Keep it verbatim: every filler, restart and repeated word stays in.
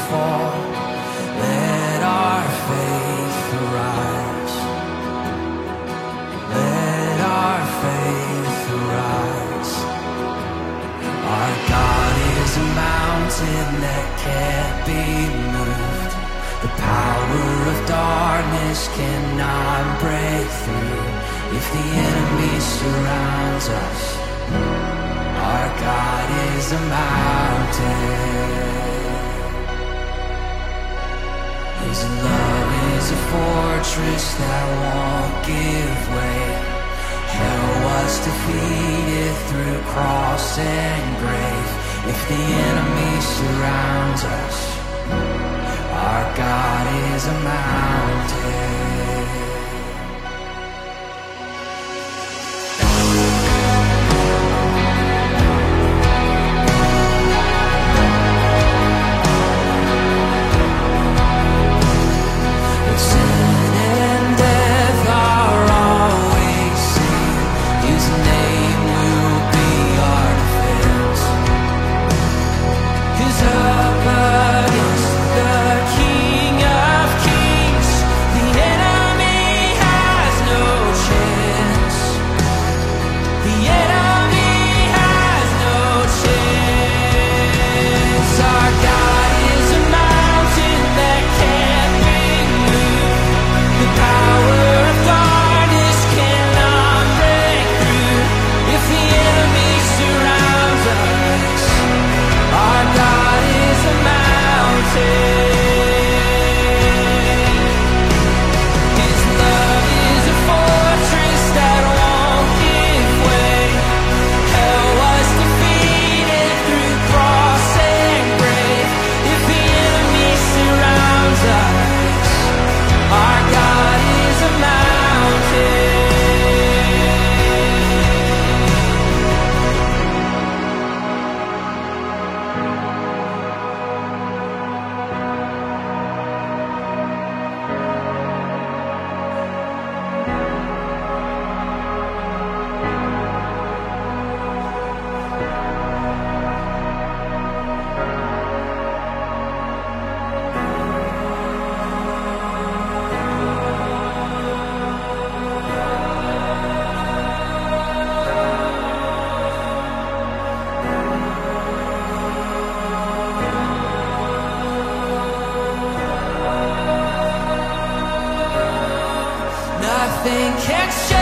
fall. Let our faith arise. Let our faith arise. Our God is a mountain that can't be moved. The power of darkness cannot break through. If the enemy surrounds us, our God is a mountain. His love is a fortress that won't give way. Hell was defeated through cross and grave. If the enemy surrounds us, our God is a mountain. Nothing can shake